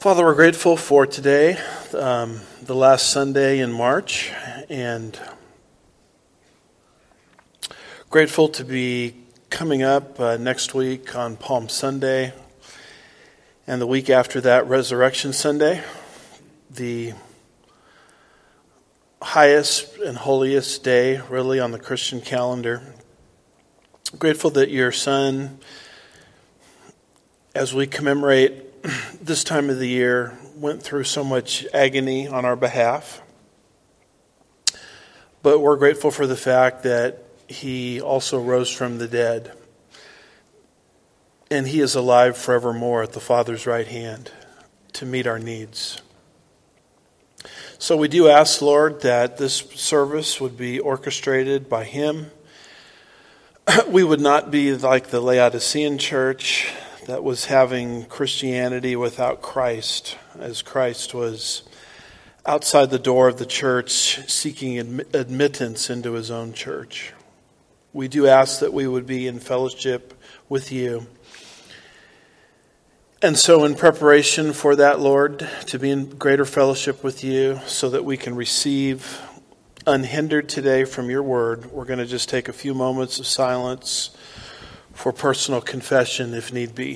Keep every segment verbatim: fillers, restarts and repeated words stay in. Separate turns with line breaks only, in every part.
Father, we're grateful for today, um, the last Sunday in March, and grateful to be coming up uh, next week on Palm Sunday, and the week after that, Resurrection Sunday, the highest and holiest day, really, on the Christian calendar. Grateful that your Son, as we commemorate this time of the year, went through so much agony on our behalf. But we're grateful for the fact that he also rose from the dead. And he is alive forevermore at the Father's right hand to meet our needs. So we do ask, Lord, that this service would be orchestrated by him. We would not be like the Laodicean church that was having Christianity without Christ, as Christ was outside the door of the church seeking admi- admittance into his own church. We do ask that we would be in fellowship with you. And so in preparation for that, Lord, to be in greater fellowship with you so that we can receive unhindered today from your word, we're going to just take a few moments of silence for personal confession if need be.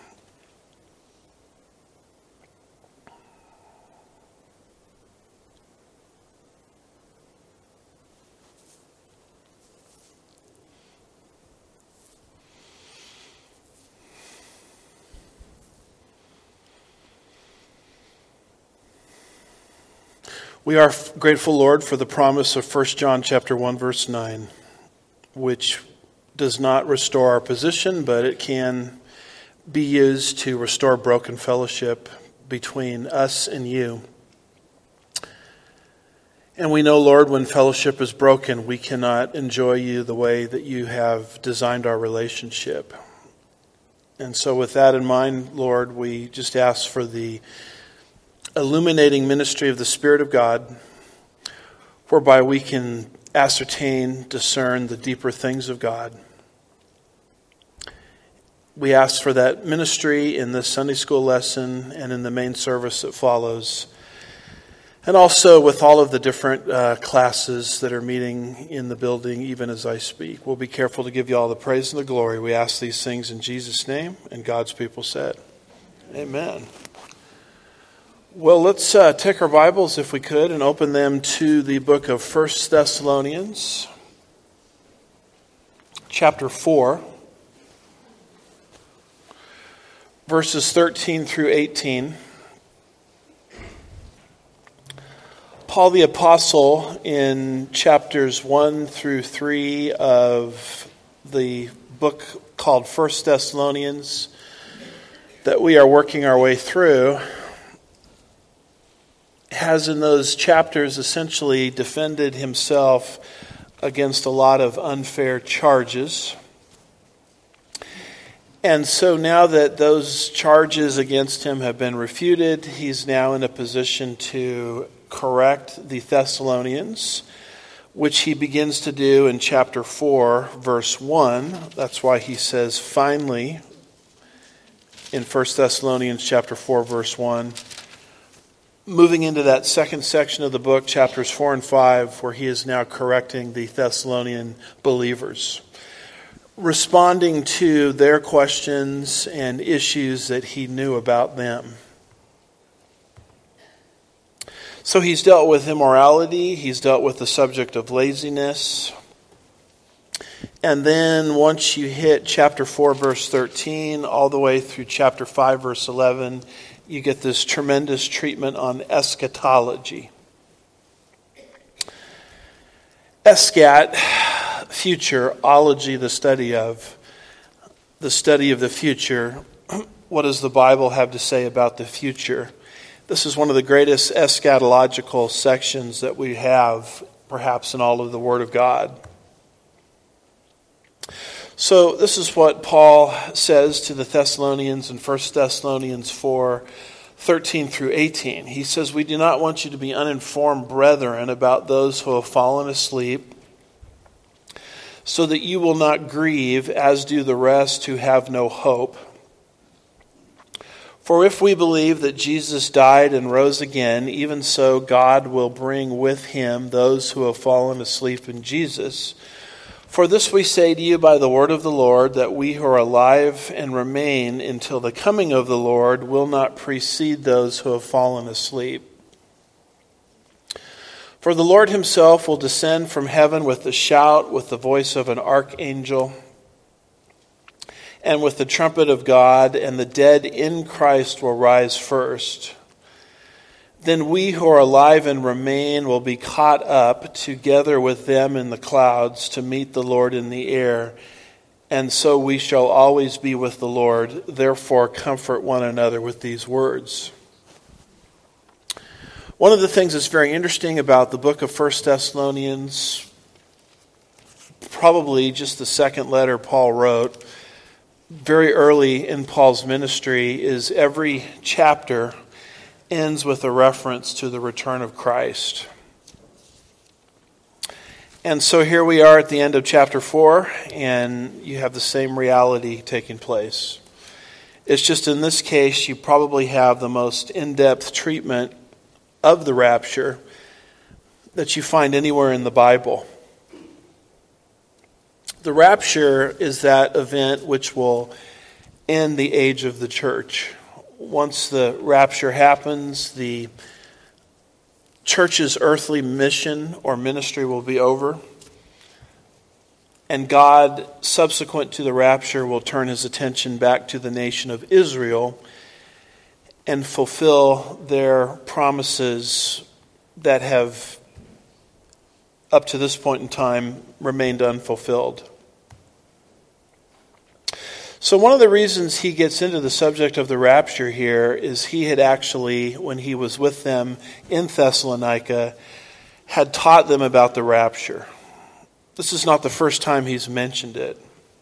We are grateful, Lord, for the promise of First John chapter one, verse nine, which does not restore our position, but it can be used to restore broken fellowship between us and you. And we know, Lord, when fellowship is broken, we cannot enjoy you the way that you have designed our relationship. And so with that in mind, Lord, we just ask for the illuminating ministry of the Spirit of God, whereby we can ascertain, discern the deeper things of God. We ask for that ministry in this Sunday school lesson and in the main service that follows. And also with all of the different uh, classes that are meeting in the building, even as I speak. We'll be careful to give you all the praise and the glory. We ask these things in Jesus' name, and God's people said, amen. Well, let's uh, take our Bibles, if we could, and open them to the book of First Thessalonians, chapter four. Verses thirteen through eighteen. Paul the Apostle, in chapters one through three of the book called First Thessalonians, that we are working our way through, has in those chapters essentially defended himself against a lot of unfair charges. And so now that those charges against him have been refuted, he's now in a position to correct the Thessalonians, which he begins to do in chapter four, verse one. That's why he says, finally, in First Thessalonians chapter four, verse one, moving into that second section of the book, chapters four and five, where he is now correcting the Thessalonian believers, responding to their questions and issues that he knew about them. So he's dealt with immorality, he's dealt with the subject of laziness. And then once you hit chapter four, verse thirteen, all the way through chapter five, verse eleven, you get this tremendous treatment on eschatology. Eschat, futurology, the study of, the study of the future. What does the Bible have to say about the future? This is one of the greatest eschatological sections that we have, perhaps, in all of the Word of God. So this is what Paul says to the Thessalonians in First Thessalonians four, thirteen through eighteen. He says, we do not want you to be uninformed, brethren, about those who have fallen asleep, so that you will not grieve, as do the rest who have no hope. For if we believe that Jesus died and rose again, even so God will bring with him those who have fallen asleep in Jesus. For this we say to you by the word of the Lord, that we who are alive and remain until the coming of the Lord will not precede those who have fallen asleep. For the Lord himself will descend from heaven with a shout, with the voice of an archangel, and with the trumpet of God, and the dead in Christ will rise first. Then we who are alive and remain will be caught up together with them in the clouds to meet the Lord in the air, and so we shall always be with the Lord. Therefore, comfort one another with these words. One of the things that's very interesting about the book of First Thessalonians, probably just the second letter Paul wrote, very early in Paul's ministry, is every chapter ends with a reference to the return of Christ. And so here we are at the end of chapter four, and you have the same reality taking place. It's just in this case, you probably have the most in-depth treatment of the rapture that you find anywhere in the Bible. The rapture is that event which will end the age of the church. Once the rapture happens, the church's earthly mission or ministry will be over. And God, subsequent to the rapture, will turn his attention back to the nation of Israel and fulfill their promises that have, up to this point in time, remained unfulfilled. So one of the reasons he gets into the subject of the rapture here is he had actually, when he was with them in Thessalonica, had taught them about the rapture. This is not the first time he's mentioned it.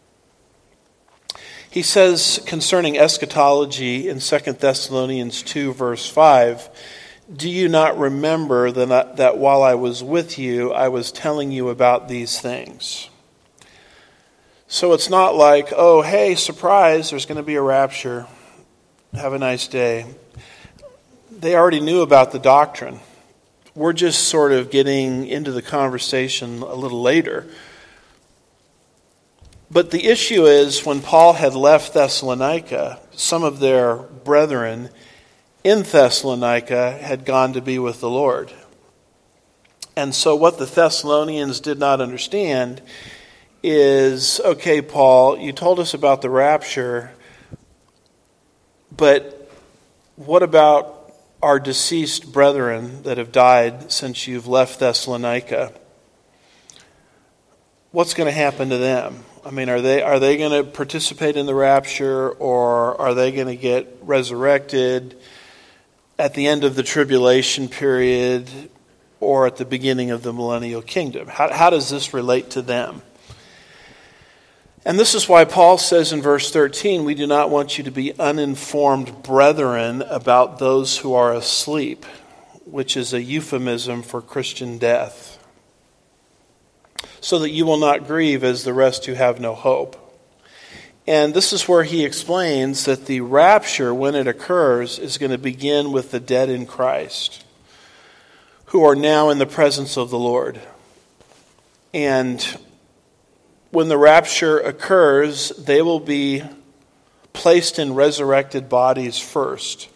He says concerning eschatology in Second Thessalonians two, verse five, "Do you not remember that, that while I was with you, I was telling you about these things?" So it's not like, oh, hey, surprise, there's going to be a rapture. Have a nice day. They already knew about the doctrine. We're just sort of getting into the conversation a little later. But the issue is, when Paul had left Thessalonica, some of their brethren in Thessalonica had gone to be with the Lord. And so what the Thessalonians did not understand is, okay, Paul, you told us about the rapture, but what about our deceased brethren that have died since you've left Thessalonica? What's going to happen to them? I mean, are they are they going to participate in the rapture, or are they going to get resurrected at the end of the tribulation period or at the beginning of the millennial kingdom? How, how does this relate to them? And this is why Paul says in verse thirteen, we do not want you to be uninformed brethren about those who are asleep, which is a euphemism for Christian death, so that you will not grieve as the rest who have no hope. And this is where he explains that the rapture, when it occurs, is going to begin with the dead in Christ, who are now in the presence of the Lord. And when the rapture occurs, they will be placed in resurrected bodies first.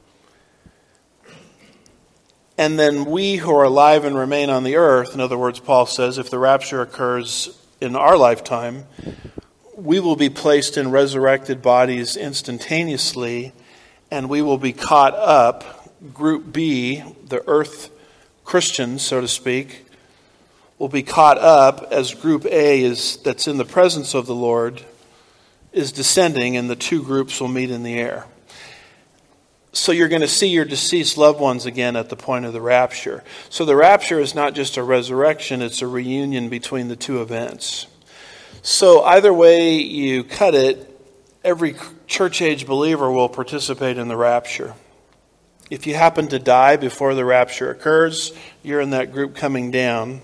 And then we who are alive and remain on the earth, in other words, Paul says, if the rapture occurs in our lifetime, we will be placed in resurrected bodies instantaneously, and we will be caught up. Group B, the earth Christians, so to speak, will be caught up as Group A is that's in the presence of the Lord is descending, and the two groups will meet in the air. So you're going to see your deceased loved ones again at the point of the rapture. So the rapture is not just a resurrection, it's a reunion between the two events. So either way you cut it, every church-age believer will participate in the rapture. If you happen to die before the rapture occurs, you're in that group coming down.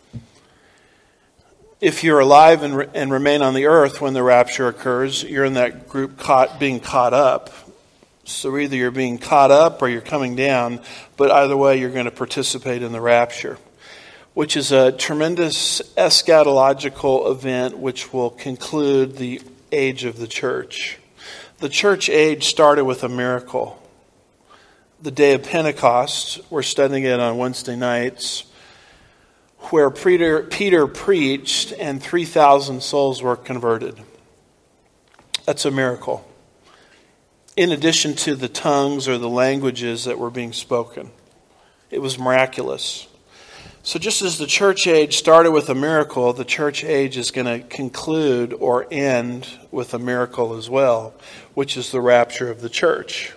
If you're alive and, re- and remain on the earth when the rapture occurs, you're in that group caught, being caught up. So either you're being caught up or you're coming down, but either way you're going to participate in the rapture, which is a tremendous eschatological event which will conclude the age of the church. The church age started with a miracle. The day of Pentecost, we're studying it on Wednesday nights, where Peter, Peter preached and three thousand souls were converted. That's a miracle. In addition to the tongues or the languages that were being spoken. It was miraculous. So just as the church age started with a miracle, the church age is going to conclude or end with a miracle as well, which is the rapture of the church.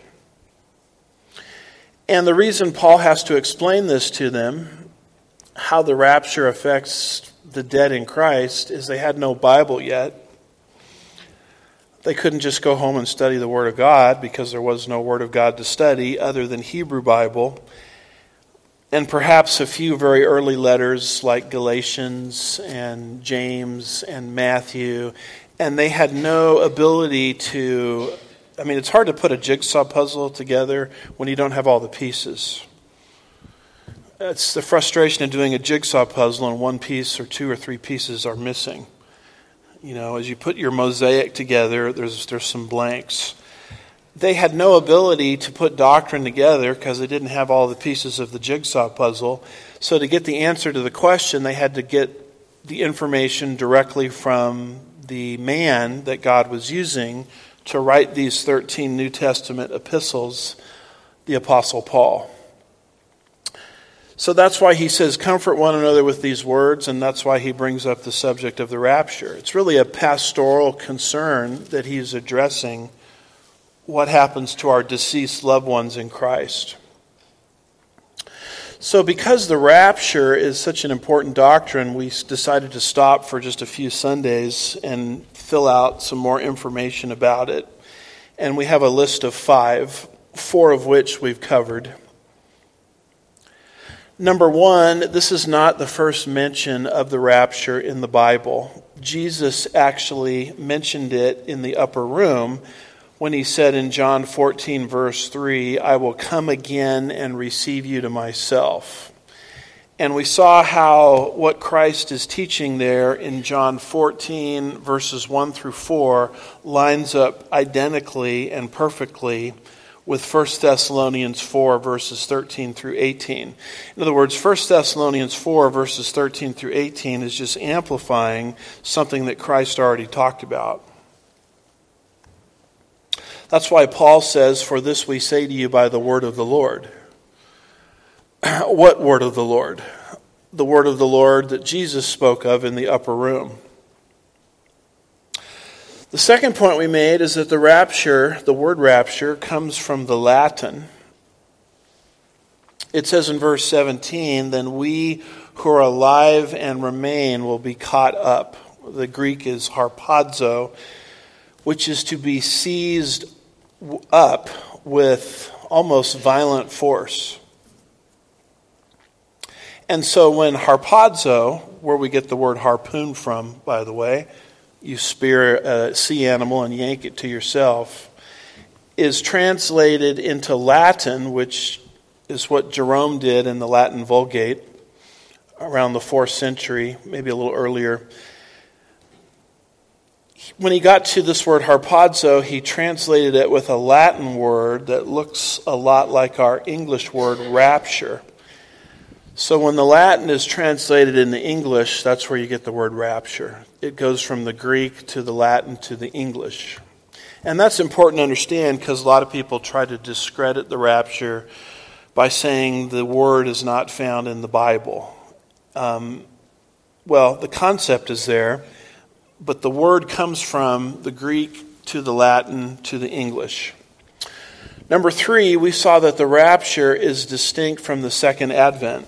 And the reason Paul has to explain this to them, how the rapture affects the dead in Christ, is they had no Bible yet. They couldn't just go home and study the Word of God because there was no Word of God to study other than Hebrew Bible. And perhaps a few very early letters like Galatians and James and Matthew. And they had no ability to, I mean, it's hard to put a jigsaw puzzle together when you don't have all the pieces. It's the frustration of doing a jigsaw puzzle and one piece or two or three pieces are missing. You know, as you put your mosaic together, there's there's some blanks. They had no ability to put doctrine together because they didn't have all the pieces of the jigsaw puzzle. So to get the answer to the question, they had to get the information directly from the man that God was using to write these thirteen New Testament epistles, the Apostle Paul. So that's why he says, comfort one another with these words, and that's why he brings up the subject of the rapture. It's really a pastoral concern that he's addressing what happens to our deceased loved ones in Christ. So because the rapture is such an important doctrine, we decided to stop for just a few Sundays and fill out some more information about it. And we have a list of five, four of which we've covered. Number one, this is not the first mention of the rapture in the Bible. Jesus actually mentioned it in the upper room when he said in John fourteen, verse three, I will come again and receive you to myself. And we saw how what Christ is teaching there in John fourteen, verses one through four, lines up identically and perfectly with First Thessalonians four, verses thirteen through eighteen. In other words, First Thessalonians four, verses thirteen through eighteen is just amplifying something that Christ already talked about. That's why Paul says, for this we say to you by the word of the Lord. What word of the Lord? The word of the Lord that Jesus spoke of in the upper room. The second point we made is that the rapture, the word rapture, comes from the Latin. It says in verse seventeen, then we who are alive and remain will be caught up. The Greek is harpazo, which is to be seized up with almost violent force. And so when harpazo, where we get the word harpoon from, by the way, you spear a sea animal and yank it to yourself, is translated into Latin, which is what Jerome did in the Latin Vulgate around the fourth century, maybe a little earlier. When he got to this word harpazo, he translated it with a Latin word that looks a lot like our English word rapture. So when the Latin is translated into English, that's where you get the word rapture. It goes from the Greek to the Latin to the English. And that's important to understand because a lot of people try to discredit the rapture by saying the word is not found in the Bible. Um, well, the concept is there, but the word comes from the Greek to the Latin to the English. Number three, we saw that the rapture is distinct from the second advent.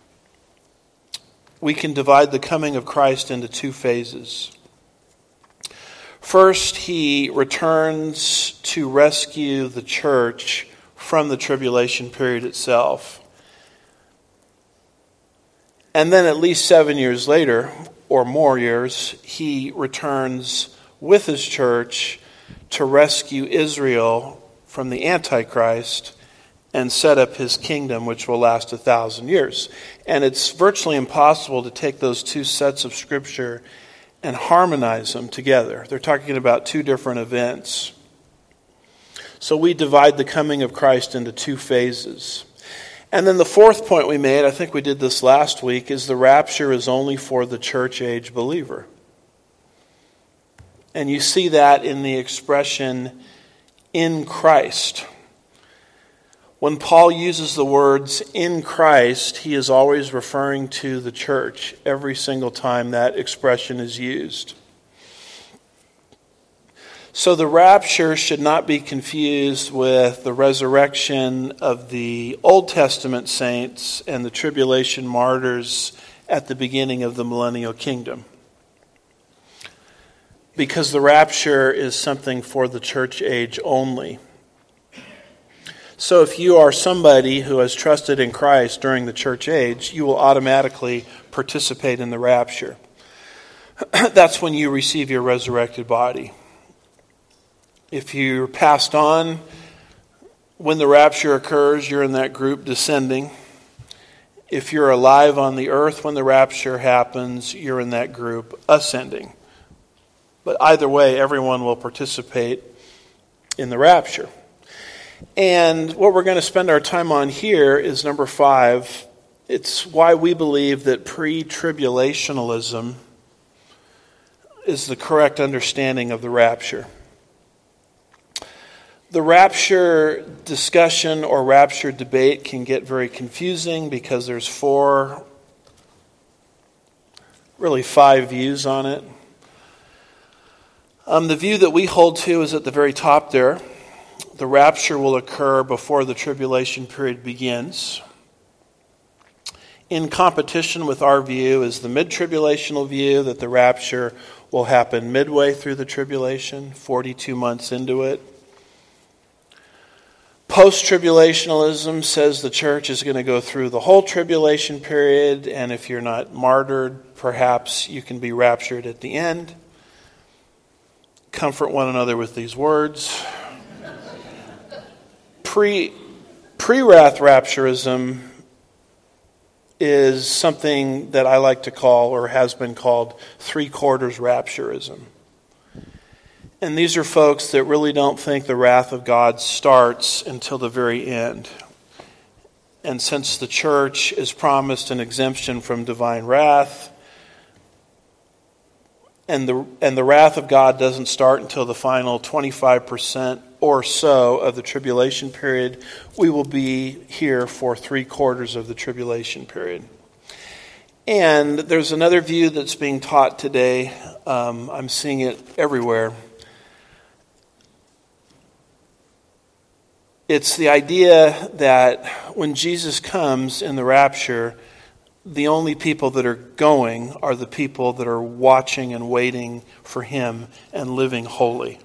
We can divide the coming of Christ into two phases. First, he returns to rescue the church from the tribulation period itself. And then at least seven years later, or more years, he returns with his church to rescue Israel from the Antichrist and set up his kingdom, which will last a thousand years. And it's virtually impossible to take those two sets of Scripture and harmonize them together. They're talking about two different events. So we divide the coming of Christ into two phases. And then the fourth point we made, I think we did this last week, is the rapture is only for the church age believer. And you see that in the expression, in Christ. When Paul uses the words in Christ, he is always referring to the church every single time that expression is used. So the rapture should not be confused with the resurrection of the Old Testament saints and the tribulation martyrs at the beginning of the millennial kingdom. Because the rapture is something for the church age only. So if you are somebody who has trusted in Christ during the church age, you will automatically participate in the rapture. That's when you receive your resurrected body. If you're passed on, when the rapture occurs, you're in that group descending. If you're alive on the earth when the rapture happens, you're in that group ascending. But either way, everyone will participate in the rapture. And what we're going to spend our time on here is number five. It's why we believe that pre-tribulationalism is the correct understanding of the rapture. The rapture discussion or rapture debate can get very confusing because there's four, really five views on it. Um, the view that we hold to is at the very top there. The rapture will occur before the tribulation period begins. In competition with our view is the mid-tribulational view that the rapture will happen midway through the tribulation, forty-two months into it. Post-tribulationalism says the church is going to go through the whole tribulation period, and if you're not martyred, perhaps you can be raptured at the end. Comfort one another with these words. Pre, pre-wrath rapturism is something that I like to call, or has been called, three-quarters rapturism. And these are folks that really don't think the wrath of God starts until the very end. And since the church is promised an exemption from divine wrath, and the and the wrath of God doesn't start until the final twenty-five percent or so of the tribulation period, we will be here for three quarters of the tribulation period. And there's another view that's being taught today. Um, I'm seeing it everywhere. It's the idea that when Jesus comes in the rapture, the only people that are going are the people that are watching and waiting for him and living holy.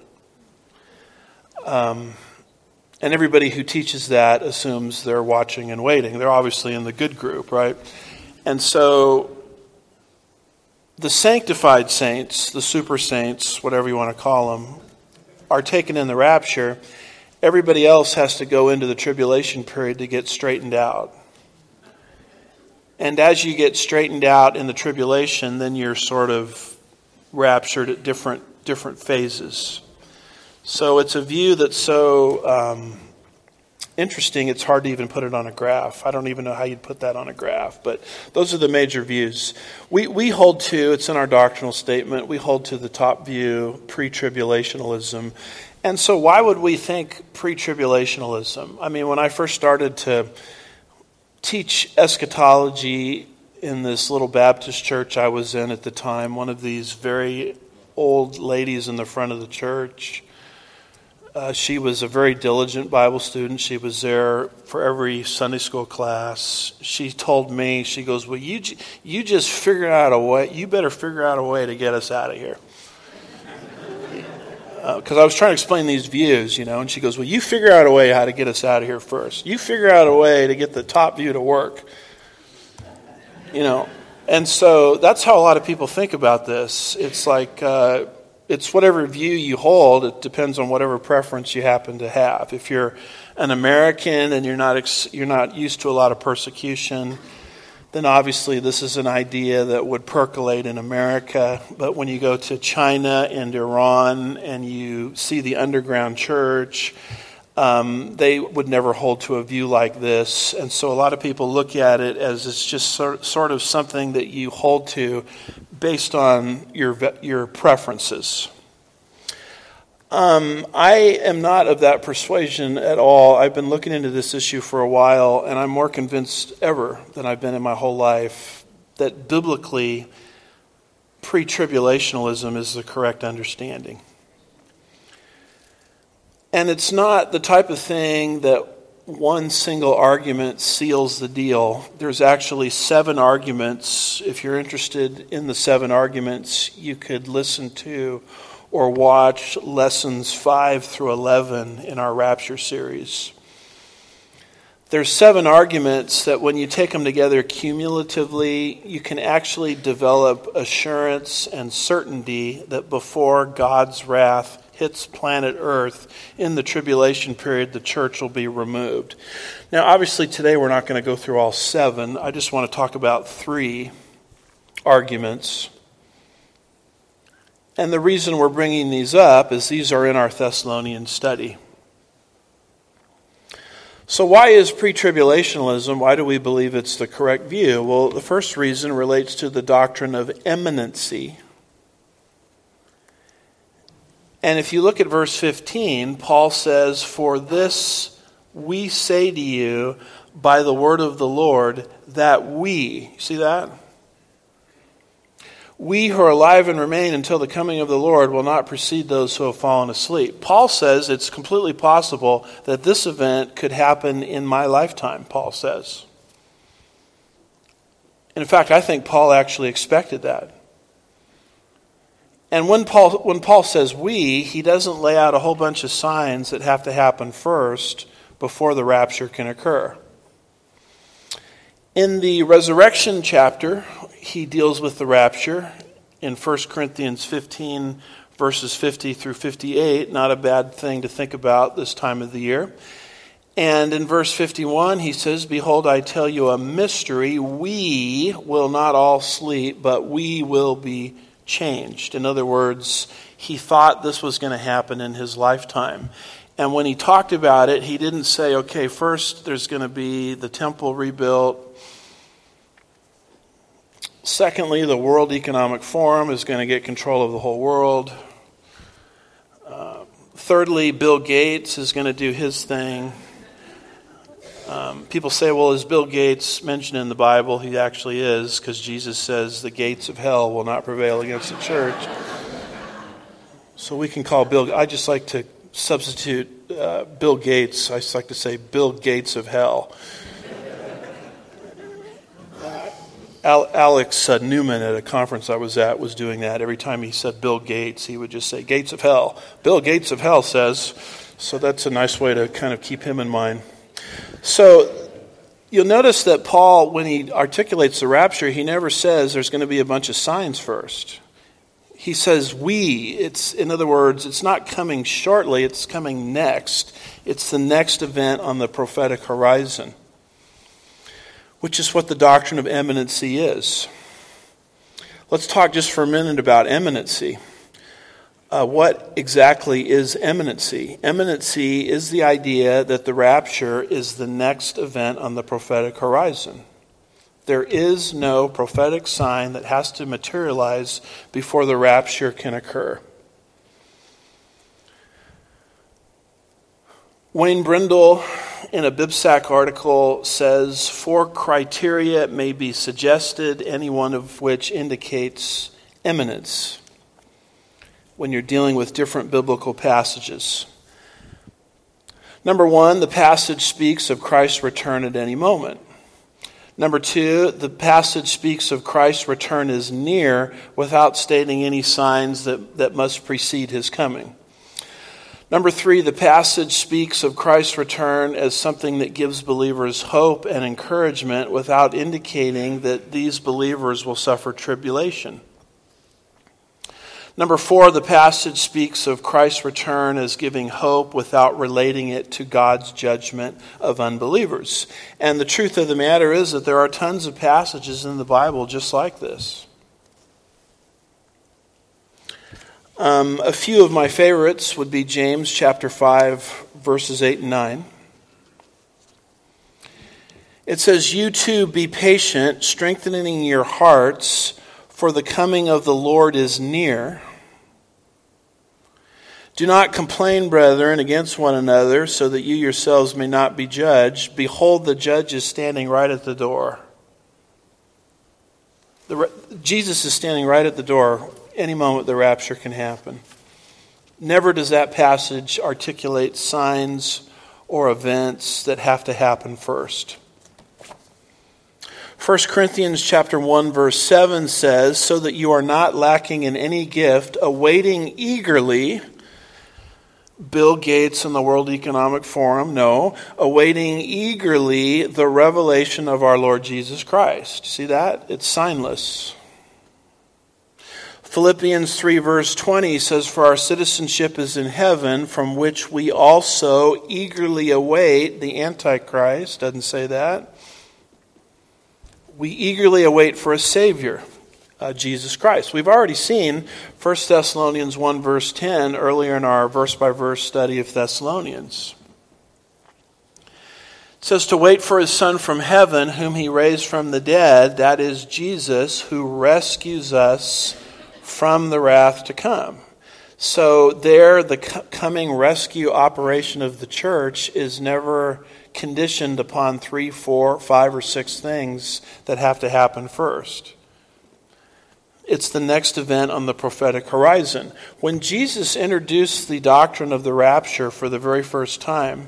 Um, and everybody who teaches that assumes they're watching and waiting. They're obviously in the good group, right? And so the sanctified saints, the super saints, whatever you want to call them, are taken in the rapture. Everybody else has to go into the tribulation period to get straightened out. And as you get straightened out in the tribulation, then you're sort of raptured at different different phases. So it's a view that's so um, interesting, it's hard to even put it on a graph. I don't even know how you'd put that on a graph, but those are the major views. We we hold to, it's in our doctrinal statement, we hold to the top view, pre-tribulationalism. And so why would we think pre-tribulationalism? I mean, when I first started to teach eschatology in this little Baptist church I was in at the time, one of these very old ladies in the front of the church, uh, she was a very diligent Bible student. She was there for every Sunday school class. She told me, she goes, well, you, you just figure out a way, you better figure out a way to get us out of here. Because uh, I was trying to explain these views, you know, and she goes, well, you figure out a way how to get us out of here first. You figure out a way to get the top view to work. You know, and so that's how a lot of people think about this. It's like, uh, it's whatever view you hold. It depends on whatever preference you happen to have. If you're an American and you're not ex- you're not used to a lot of persecution, then obviously this is an idea that would percolate in America. But when you go to China and Iran and you see the underground church, um, they would never hold to a view like this. And so a lot of people look at it as it's just sort, sort of something that you hold to based on your your preferences. Um, I am not of that persuasion at all. I've been looking into this issue for a while, and I'm more convinced ever than I've been in my whole life that biblically, pre-tribulationalism is the correct understanding. And it's not the type of thing that one single argument seals the deal. There's actually seven arguments. If you're interested in the seven arguments, you could listen to or watch lessons five through eleven in our Rapture series. There's seven arguments that when you take them together cumulatively, you can actually develop assurance and certainty that before God's wrath hits planet Earth in the tribulation period, the church will be removed. Now, obviously, today we're not going to go through all seven. I just want to talk about three arguments. And the reason we're bringing these up is these are in our Thessalonian study. So why is pre-tribulationalism? Why do we believe it's the correct view? Well, the first reason relates to the doctrine of imminency. And if you look at verse fifteen, Paul says, "For this we say to you by the word of the Lord, that we," you see that? "We who are alive and remain until the coming of the Lord will not precede those who have fallen asleep." Paul says it's completely possible that this event could happen in my lifetime, Paul says. And in fact, I think Paul actually expected that. And when Paul when Paul says we, he doesn't lay out a whole bunch of signs that have to happen first before the rapture can occur. In the resurrection chapter, he deals with the rapture in First Corinthians fifteen, verses fifty through fifty-eight. Not a bad thing to think about this time of the year. And in verse fifty-one, he says, "Behold, I tell you a mystery. We will not all sleep, but we will be changed." In other words, he thought this was going to happen in his lifetime. And when he talked about it, he didn't say, okay, first there's going to be the temple rebuilt. Secondly, the World Economic Forum is going to get control of the whole world. Uh, thirdly, Bill Gates is going to do his thing. Um, people say, well, is Bill Gates mentioned in the Bible? He actually is, because Jesus says the gates of hell will not prevail against the church. So we can call Bill, I just like to substitute uh, Bill Gates, I just like to say Bill Gates of hell. Uh, Al- Alex uh, Newman at a conference I was at was doing that. Every time he said Bill Gates, he would just say Gates of hell. Bill Gates of hell says, so that's a nice way to kind of keep him in mind. So you'll notice that Paul, when he articulates the rapture, he never says there's going to be a bunch of signs first. He says we. It's, in other words, it's not coming shortly, it's coming next. It's the next event on the prophetic horizon, which is what the doctrine of imminency is. Let's talk just for a minute about imminency. Uh, what exactly is imminency? Imminency is the idea that the rapture is the next event on the prophetic horizon. There is no prophetic sign that has to materialize before the rapture can occur. Wayne Brindle, in a BibSac article, says four criteria may be suggested, any one of which indicates imminence when you're dealing with different biblical passages. Number one, the passage speaks of Christ's return at any moment. Number two, the passage speaks of Christ's return as near without stating any signs that, that must precede his coming. Number three, the passage speaks of Christ's return as something that gives believers hope and encouragement without indicating that these believers will suffer tribulation. Number four, the passage speaks of Christ's return as giving hope without relating it to God's judgment of unbelievers. And the truth of the matter is that there are tons of passages in the Bible just like this. Um, a few of my favorites would be James chapter five, verses eight and nine. It says, "You too be patient, strengthening your hearts, for the coming of the Lord is near. Do not complain, brethren, against one another, so that you yourselves may not be judged. Behold, the judge is standing right at the door." The, Jesus is standing right at the door. Any moment the rapture can happen. Never does that passage articulate signs or events that have to happen first. First Corinthians chapter one verse seven says, "So that you are not lacking in any gift, awaiting eagerly," Bill Gates and the World Economic Forum, no, awaiting eagerly the revelation of our Lord Jesus Christ. See that? It's signless. Philippians three verse twenty says, "For our citizenship is in heaven, from which we also eagerly await the Antichrist." Doesn't say that. We eagerly await for a Savior, uh, Jesus Christ. We've already seen First Thessalonians one verse ten earlier in our verse-by-verse study of Thessalonians. It says to wait for his Son from heaven, whom he raised from the dead, that is Jesus, who rescues us from the wrath to come. So there, the coming rescue operation of the church is never conditioned upon three, four, five, or six things that have to happen first. It's the next event on the prophetic horizon. When Jesus introduced the doctrine of the rapture for the very first time,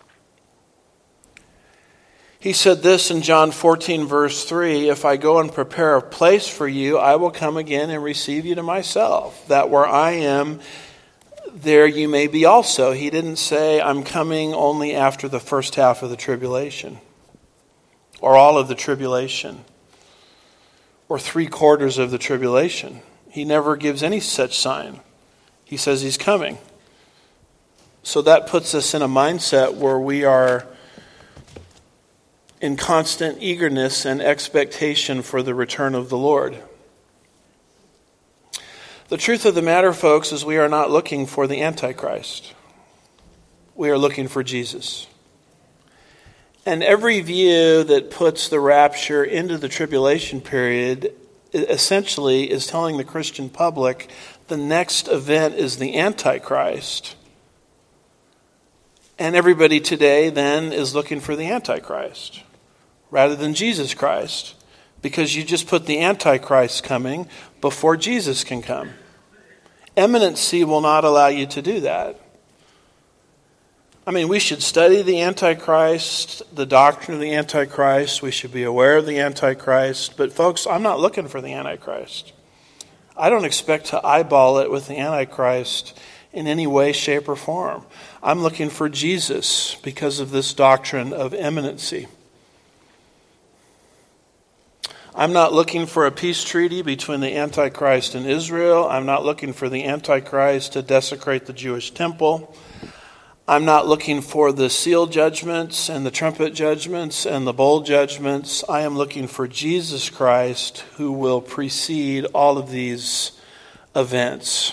he said this in John fourteen verse three, "If I go and prepare a place for you, I will come again and receive you to myself, that where I am, there you may be also." He didn't say, "I'm coming only after the first half of the tribulation," or all of the tribulation, or three quarters of the tribulation. He never gives any such sign. He says he's coming. So that puts us in a mindset where we are in constant eagerness and expectation for the return of the Lord. The truth of the matter, folks, is we are not looking for the Antichrist. We are looking for Jesus. And every view that puts the rapture into the tribulation period essentially is telling the Christian public the next event is the Antichrist. And everybody today then is looking for the Antichrist rather than Jesus Christ, because you just put the Antichrist coming before Jesus can come. Eminency will not allow you to do that. I mean, we should study the Antichrist, the doctrine of the Antichrist. We should be aware of the Antichrist. But folks, I'm not looking for the Antichrist. I don't expect to eyeball it with the Antichrist in any way, shape, or form. I'm looking for Jesus because of this doctrine of imminency. I'm not looking for a peace treaty between the Antichrist and Israel. I'm not looking for the Antichrist to desecrate the Jewish temple. I'm not looking for the seal judgments and the trumpet judgments and the bowl judgments. I am looking for Jesus Christ, who will precede all of these events.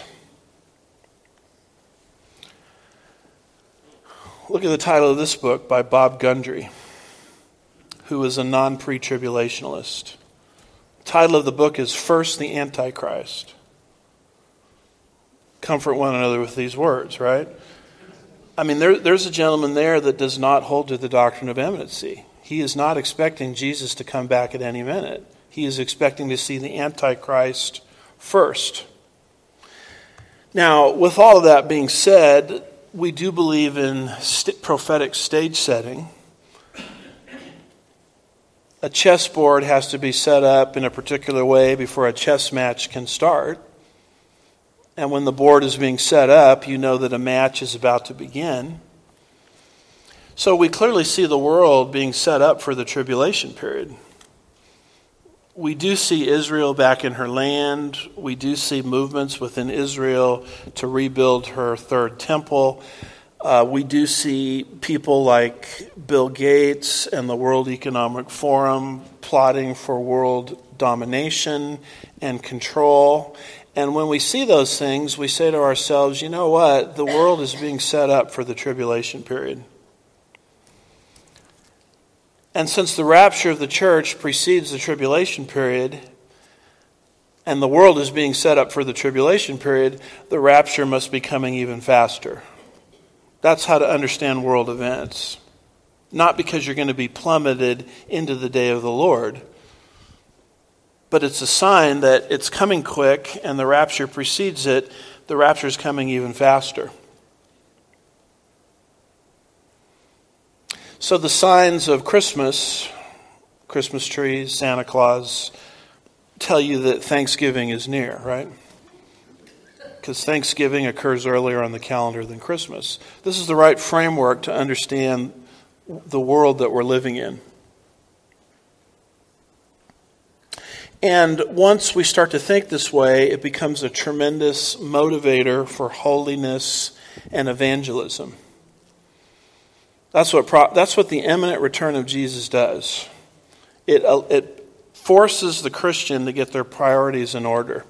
Look at the title of this book by Bob Gundry, who is a non-pre-tribulationalist. The title of the book is First the Antichrist. Comfort one another with these words, right? I mean, there, there's a gentleman there that does not hold to the doctrine of imminency. He is not expecting Jesus to come back at any minute. He is expecting to see the Antichrist first. Now, with all of that being said, we do believe in st- prophetic stage setting. A chessboard has to be set up in a particular way before a chess match can start. And when the board is being set up, you know that a match is about to begin. So we clearly see the world being set up for the tribulation period. We do see Israel back in her land. We do see movements within Israel to rebuild her third temple. Uh, we do see people like Bill Gates and the World Economic Forum plotting for world domination and control. And when we see those things, we say to ourselves, you know what? The world is being set up for the tribulation period. And since the rapture of the church precedes the tribulation period, and the world is being set up for the tribulation period, the rapture must be coming even faster. That's how to understand world events. Not because you're going to be plummeted into the day of the Lord, but it's a sign that it's coming quick and the rapture precedes it. The rapture is coming even faster. So the signs of Christmas, Christmas trees, Santa Claus, tell you that Thanksgiving is near, right? Because Thanksgiving occurs earlier on the calendar than Christmas. This is the right framework to understand the world that we're living in. And once we start to think this way, it becomes a tremendous motivator for holiness and evangelism. That's what pro- that's what the imminent return of Jesus does. It uh, it forces the Christian to get their priorities in order.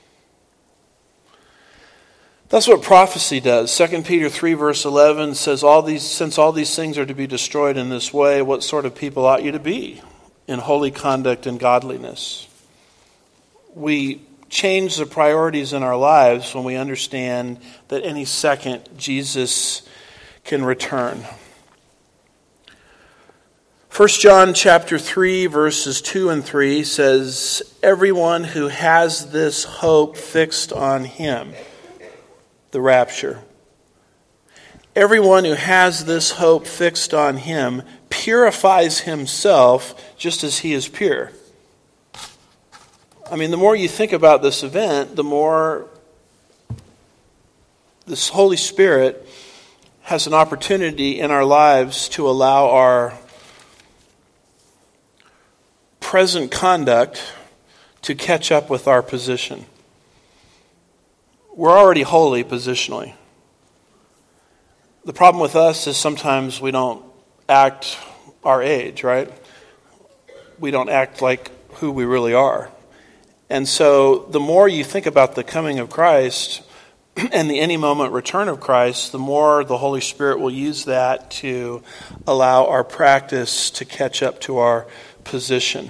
That's what prophecy does. Second Peter three verse eleven says, "All these since all these things are to be destroyed in this way, what sort of people ought you to be in holy conduct and godliness?" We change the priorities in our lives when we understand that any second Jesus can return. First John chapter three verses two and three says, "Everyone who has this hope fixed on him," the rapture. "Everyone who has this hope fixed on him purifies himself just as he is pure." I mean, the more you think about this event, the more this Holy Spirit has an opportunity in our lives to allow our present conduct to catch up with our position. We're already holy positionally. The problem with us is sometimes we don't act our age, right? We don't act like who we really are. And so the more you think about the coming of Christ and the any moment return of Christ, the more the Holy Spirit will use that to allow our practice to catch up to our position.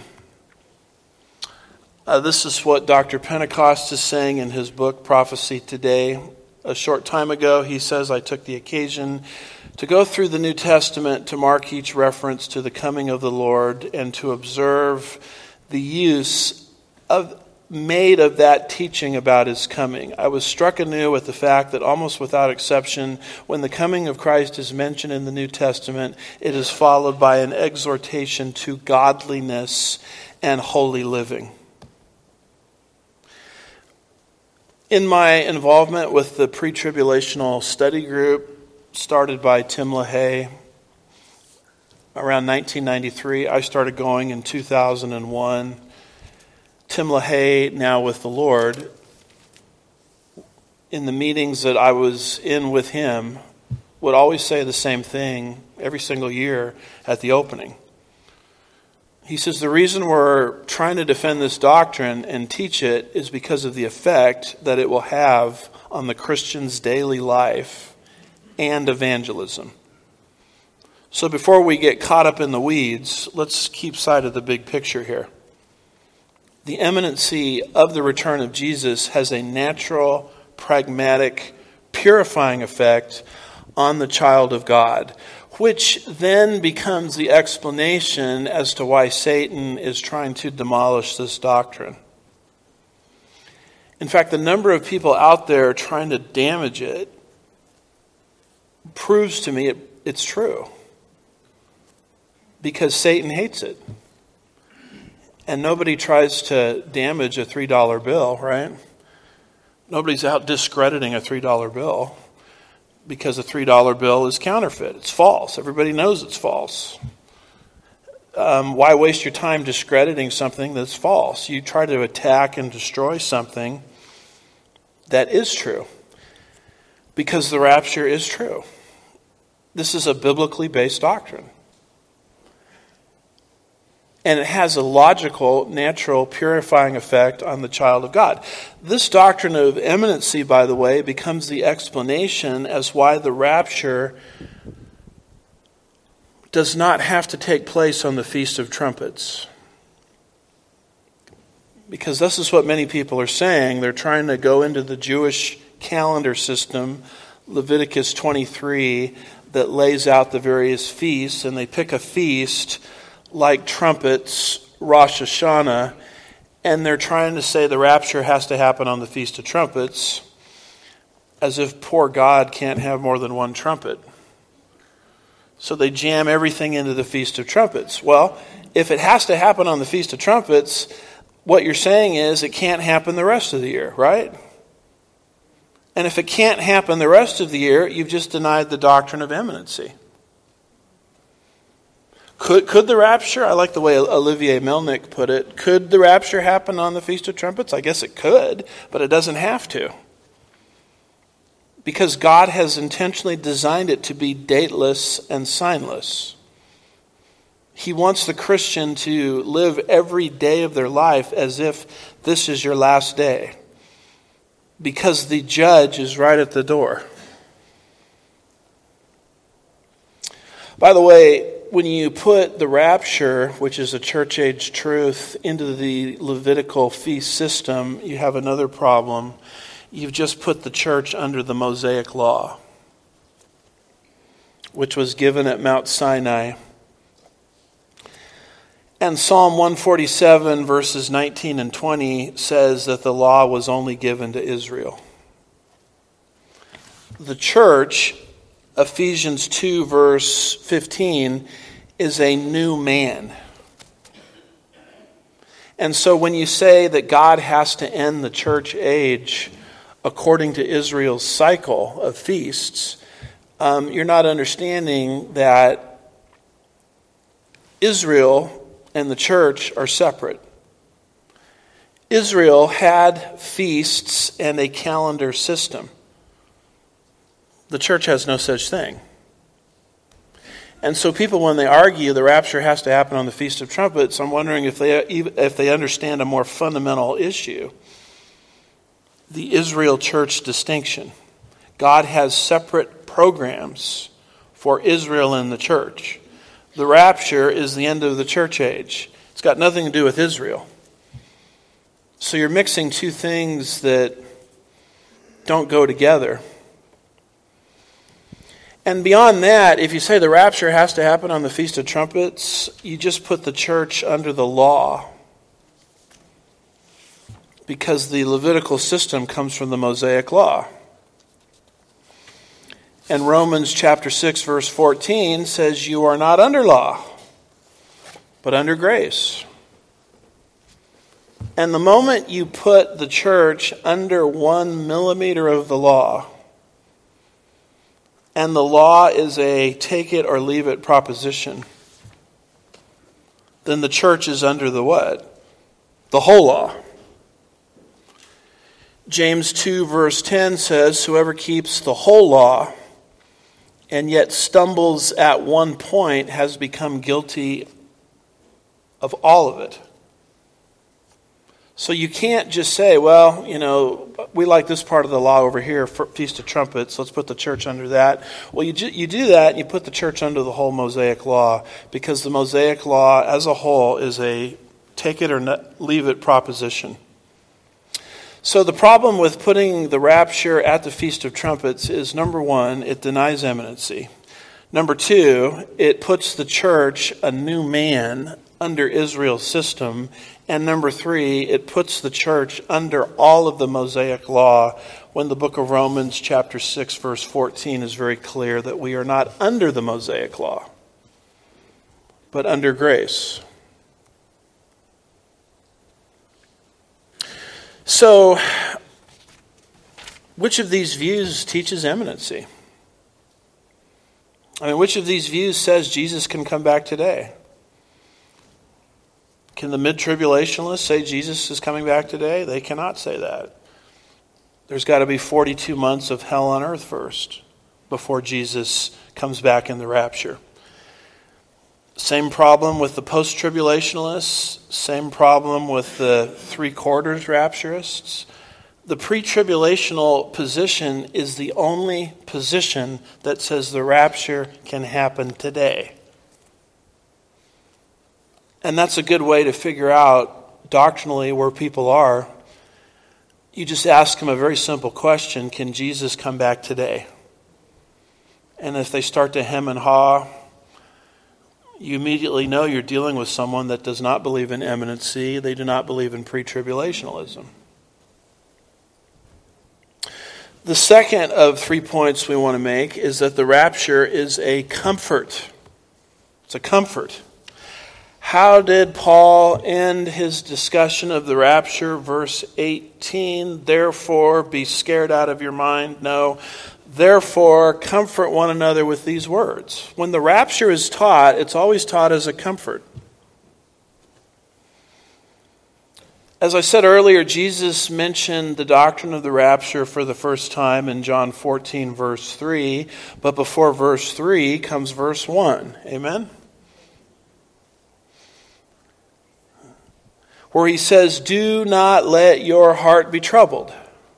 Uh, this is what Doctor Pentecost is saying in his book, Prophecy Today. A short time ago, he says, "I took the occasion to go through the New Testament to mark each reference to the coming of the Lord and to observe the use of made of that teaching about his coming. I was struck anew with the fact that almost without exception, when the coming of Christ is mentioned in the New Testament, it is followed by an exhortation to godliness and holy living." In my involvement with the pre-tribulational study group started by Tim LaHaye around nineteen ninety-three, I started going in two thousand one. Tim LaHaye, now with the Lord, in the meetings that I was in with him, would always say the same thing every single year at the opening. He says, the reason we're trying to defend this doctrine and teach it is because of the effect that it will have on the Christian's daily life and evangelism. So before we get caught up in the weeds, let's keep sight of the big picture here. The imminency of the return of Jesus has a natural, pragmatic, purifying effect on the child of God, which then becomes the explanation as to why Satan is trying to demolish this doctrine. In fact, the number of people out there trying to damage it proves to me it, it's true. Because Satan hates it. And nobody tries to damage a three dollar bill, right? Nobody's out discrediting a three dollar bill because a three dollar bill is counterfeit. It's false. Everybody knows it's false. Um, why waste your time discrediting something that's false? You try to attack and destroy something that is true, because the rapture is true. This is a biblically based doctrine. And it has a logical, natural, purifying effect on the child of God. This doctrine of imminency, by the way, becomes the explanation as why the rapture does not have to take place on the Feast of Trumpets. Because this is what many people are saying. They're trying to go into the Jewish calendar system, Leviticus twenty-three, that lays out the various feasts, and they pick a feast like trumpets, Rosh Hashanah, and they're trying to say the rapture has to happen on the Feast of Trumpets, as if poor God can't have more than one trumpet. So they jam everything into the Feast of Trumpets. Well, if it has to happen on the Feast of Trumpets, what you're saying is it can't happen the rest of the year, right? And if it can't happen the rest of the year, you've just denied the doctrine of imminency. Could could the rapture, I like the way Olivier Melnick put it, could the rapture happen on the Feast of Trumpets? I guess it could, but it doesn't have to. Because God has intentionally designed it to be dateless and signless. He wants the Christian to live every day of their life as if this is your last day, because the judge is right at the door. By the way, when you put the rapture, which is a church age truth, into the Levitical feast system, you have another problem. You've just put the church under the Mosaic law, which was given at Mount Sinai. And Psalm one forty-seven, verses nineteen and twenty, says that the law was only given to Israel. The church, Ephesians two, verse fifteen, is a new man. And so when you say that God has to end the church age according to Israel's cycle of feasts, um, you're not understanding that Israel and the church are separate. Israel had feasts and a calendar system. The church has no such thing. And so people, when they argue the rapture has to happen on the Feast of Trumpets, I'm wondering if they if they understand a more fundamental issue. The Israel church distinction. God has separate programs for Israel and the church. The rapture is the end of the church age. It's got nothing to do with Israel. So you're mixing two things that don't go together. And beyond that, if you say the rapture has to happen on the Feast of Trumpets, you just put the church under the law. Because the Levitical system comes from the Mosaic law. And Romans chapter six, verse fourteen says, you are not under law, but under grace. And the moment you put the church under one millimeter of the law, and the law is a take it or leave it proposition, then the church is under the what? The whole law. James two, verse ten says, whoever keeps the whole law and yet stumbles at one point has become guilty of all of it. So you can't just say, well, you know, we like this part of the law over here, for Feast of Trumpets, let's put the church under that. Well, you, you do that and you put the church under the whole Mosaic law, because the Mosaic law as a whole is a take it or leave it proposition. So the problem with putting the rapture at the Feast of Trumpets is, number one, it denies imminency. Number two, it puts the church, a new man, under Israel's system. And number three, it puts the church under all of the Mosaic law, when the book of Romans chapter six, verse fourteen is very clear that we are not under the Mosaic law, but under grace. So, which of these views teaches imminency? I mean, which of these views says Jesus can come back today? Can the mid-tribulationists say Jesus is coming back today? They cannot say that. There's got to be forty-two months of hell on earth first before Jesus comes back in the rapture. Same problem with the post-tribulationists. Same problem with the three-quarters rapturists. The pre-tribulational position is the only position that says the rapture can happen today. And that's a good way to figure out doctrinally where people are. You just ask them a very simple question: can Jesus come back today? And if they start to hem and haw, you immediately know you're dealing with someone that does not believe in imminency. They do not believe in pre-tribulationalism. The second of three points we want to make is that the rapture is a comfort. It's a comfort. How did Paul end his discussion of the rapture? Verse eighteen, therefore be scared out of your mind. No, therefore comfort one another with these words. When the rapture is taught, it's always taught as a comfort. As I said earlier, Jesus mentioned the doctrine of the rapture for the first time in John fourteen, verse three. But before verse three comes verse one. Amen? Where he says, do not let your heart be troubled.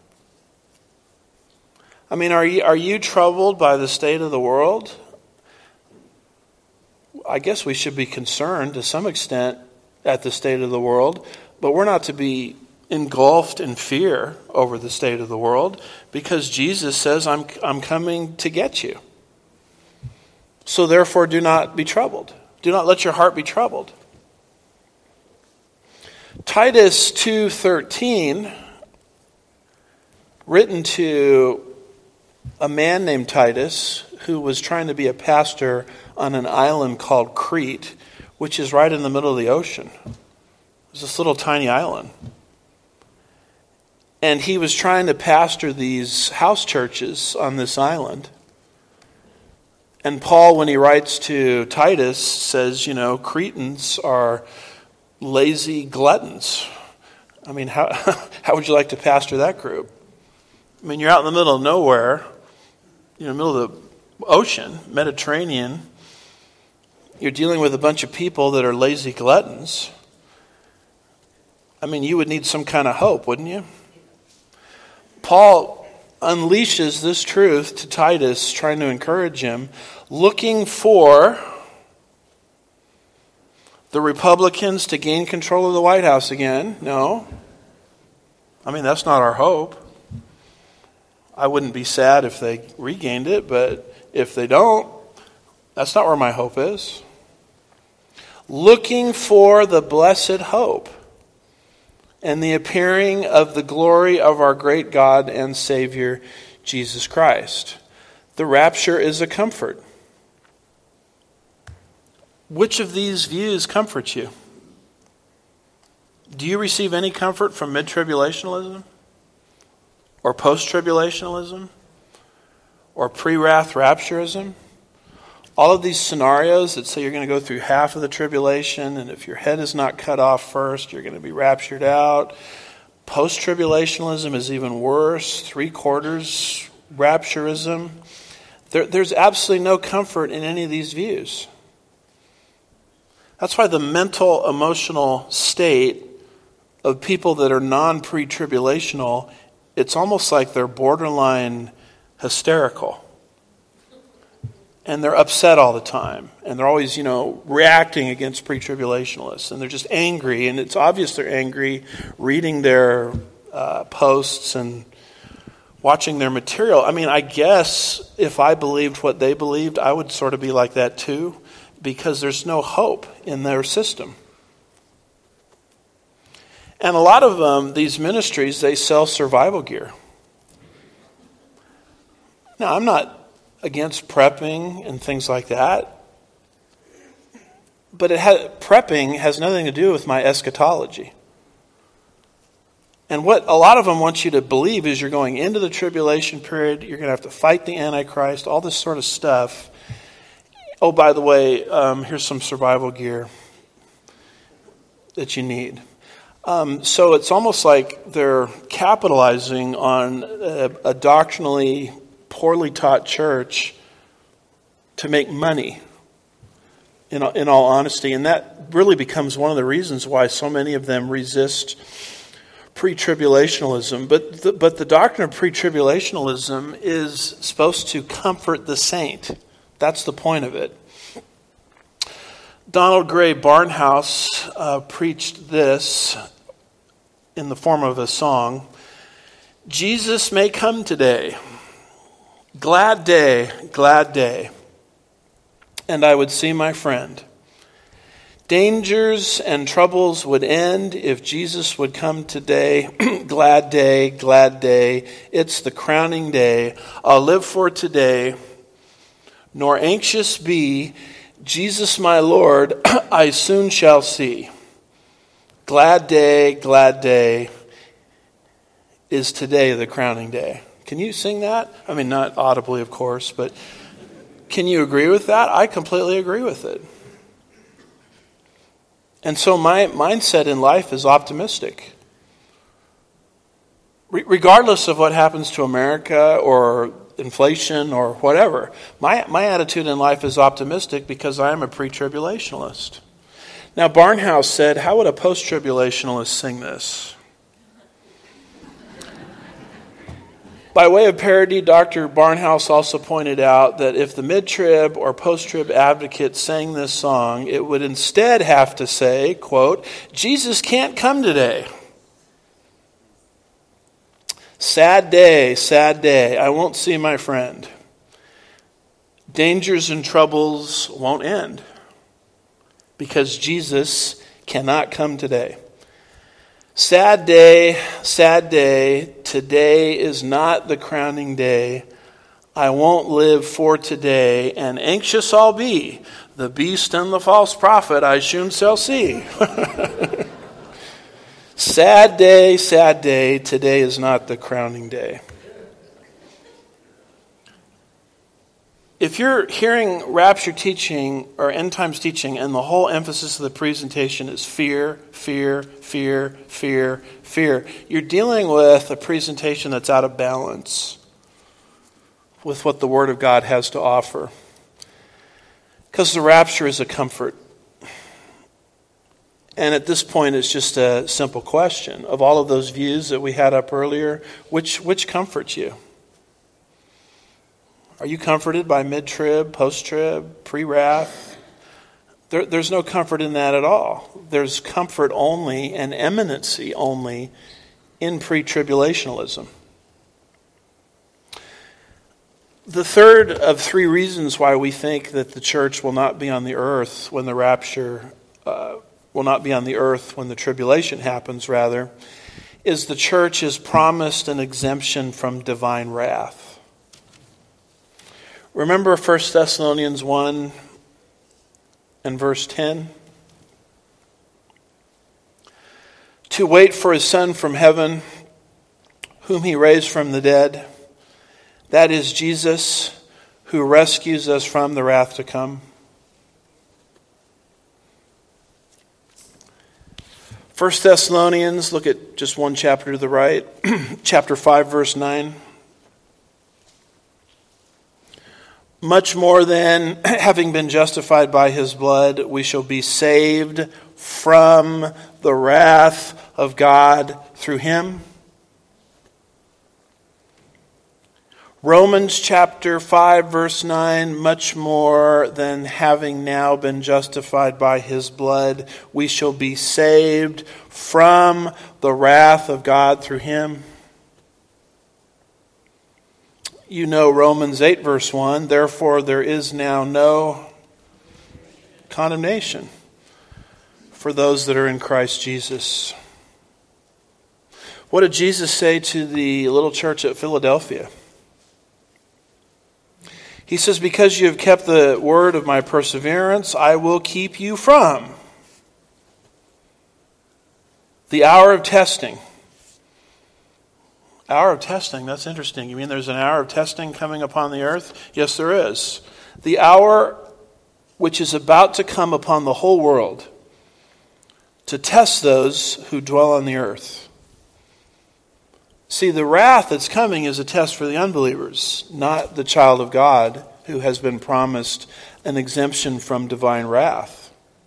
I mean, are you, are you troubled by the state of the world? I guess we should be concerned to some extent at the state of the world, but we're not to be engulfed in fear over the state of the world, because Jesus says, I'm, I'm coming to get you. So therefore, do not be troubled. Do not let your heart be troubled. Titus two thirteen, written to a man named Titus who was trying to be a pastor on an island called Crete, which is right in the middle of the ocean. It's this little tiny island. And he was trying to pastor these house churches on this island. And Paul, when he writes to Titus, says, you know, Cretans are lazy gluttons. I mean, how how would you like to pastor that group? I mean, you're out in the middle of nowhere, you know, middle of the ocean, Mediterranean. You're dealing with a bunch of people that are lazy gluttons. I mean, you would need some kind of hope, wouldn't you? Paul unleashes this truth to Titus, trying to encourage him, looking for the Republicans to gain control of the White House again. No. I mean, that's not our hope. I wouldn't be sad if they regained it, but if they don't, that's not where my hope is. Looking for the blessed hope and the appearing of the glory of our great God and Savior, Jesus Christ. The rapture is a comfort. Which of these views comforts you? Do you receive any comfort from mid-tribulationalism? Or post-tribulationalism? Or pre-wrath rapturism? All of these scenarios that say you're going to go through half of the tribulation, and if your head is not cut off first, you're going to be raptured out. Post-tribulationalism is even worse. Three-quarters rapturism. There, there's absolutely no comfort in any of these views. That's why the mental, emotional state of people that are non-pre-tribulational, it's almost like they're borderline hysterical. And they're upset all the time. And they're always, you know, reacting against pre-tribulationalists. And they're just angry. And it's obvious they're angry reading their uh, posts and watching their material. I mean, I guess if I believed what they believed, I would sort of be like that too. Because there's no hope in their system. And a lot of them, these ministries, they sell survival gear. Now, I'm not against prepping and things like that. But it ha- prepping has nothing to do with my eschatology. And what a lot of them want you to believe is you're going into the tribulation period, you're going to have to fight the Antichrist, all this sort of stuff. Oh, by the way, um, here's some survival gear. that you need. Um, so it's almost like they're capitalizing on a, a doctrinally poorly taught church to make money, in, in all honesty. And that really becomes one of the reasons why so many of them resist pre-tribulationalism. But the, but the doctrine of pre-tribulationalism is supposed to comfort the saint. That's the point of it. Donald Gray Barnhouse uh, preached this in the form of a song. Jesus may come today. Glad day, glad day. And I would see my friend. Dangers and troubles would end if Jesus would come today. Glad day, glad day. It's the crowning day. I'll live for today, nor anxious be. Jesus my Lord, I soon shall see. Glad day, glad day. Is today the crowning day? Can you sing that? I mean, not audibly, of course, but can you agree with that? I completely agree with it. And so my mindset in life is optimistic. Re- regardless of what happens to America or inflation or whatever, my, my attitude in life is optimistic because I am a pre-tribulationalist. Now, Barnhouse said, how would a post-tribulationalist sing this? By way of parody, Doctor Barnhouse also pointed out that if the mid-trib or post-trib advocate sang this song, it would instead have to say, quote, Jesus can't come today. Sad day, sad day, I won't see my friend. Dangers and troubles won't end because Jesus cannot come today. Sad day, sad day, today is not the crowning day. I won't live for today, and anxious I'll be. The beast and the false prophet I soon shall see. Sad day, sad day, today is not the crowning day. If you're hearing rapture teaching or end times teaching and the whole emphasis of the presentation is fear, fear, fear, fear, fear, you're dealing with a presentation that's out of balance with what the Word of God has to offer. Because the rapture is a comfort. And at this point, it's just a simple question. Of all of those views that we had up earlier, which which comforts you? Are you comforted by mid-trib, post-trib, pre-wrath? There, there's no comfort in that at all. There's comfort only and eminency only in pre-tribulationalism. The third of three reasons why we think that the church will not be on the earth when the rapture uh, will not be on the earth when the tribulation happens, rather, is the church is promised an exemption from divine wrath. Remember First Thessalonians one and verse ten? To wait for his Son from heaven, whom he raised from the dead, that is Jesus, who rescues us from the wrath to come. First Thessalonians, look at just one chapter to the right, chapter five, verse nine. Much more than having been justified by his blood, we shall be saved from the wrath of God through him. Romans chapter five, verse nine, much more than having now been justified by his blood, we shall be saved from the wrath of God through him. You know Romans eight, verse one, therefore there is now no condemnation for those that are in Christ Jesus. What did Jesus say to the little church at Philadelphia? He says, because you have kept the word of my perseverance, I will keep you from the hour of testing. Hour of testing, that's interesting. You mean there's an hour of testing coming upon the earth? Yes, there is. The hour which is about to come upon the whole world to test those who dwell on the earth. See, the wrath that's coming is a test for the unbelievers, not the child of God who has been promised an exemption from divine wrath.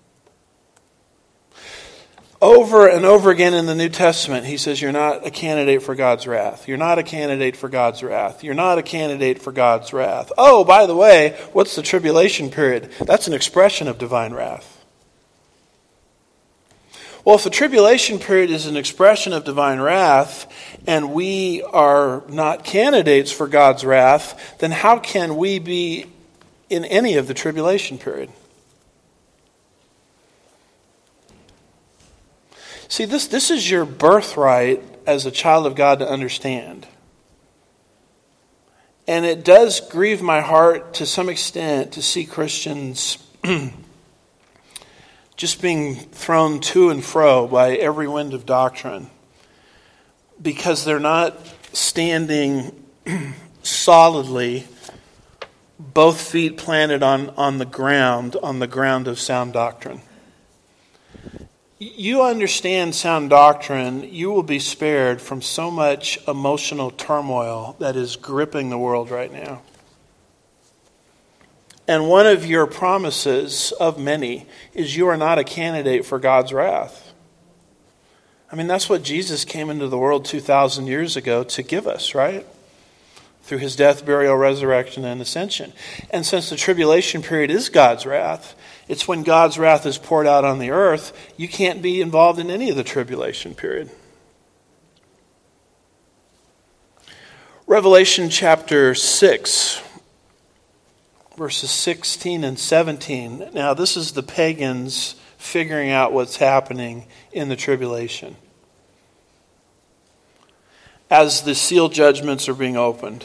Over and over again in the New Testament, he says, you're not a candidate for God's wrath. You're not a candidate for God's wrath. You're not a candidate for God's wrath. Oh, by the way, what's the tribulation period? That's an expression of divine wrath. Well, if the tribulation period is an expression of divine wrath, and we are not candidates for God's wrath, then how can we be in any of the tribulation period? See, this, this is your birthright as a child of God to understand. And it does grieve my heart to some extent to see Christians just being thrown to and fro by every wind of doctrine because they're not standing solidly, both feet planted on, on the ground, on the ground of sound doctrine. You understand sound doctrine, you will be spared from so much emotional turmoil that is gripping the world right now. And one of your promises of many is you are not a candidate for God's wrath. I mean, that's what Jesus came into the world two thousand years ago to give us, right? Through his death, burial, resurrection, and ascension. And since the tribulation period is God's wrath, it's when God's wrath is poured out on the earth, you can't be involved in any of the tribulation period. Revelation chapter six, verses sixteen and seventeen. Now, this is the pagans figuring out what's happening in the tribulation as the seal judgments are being opened.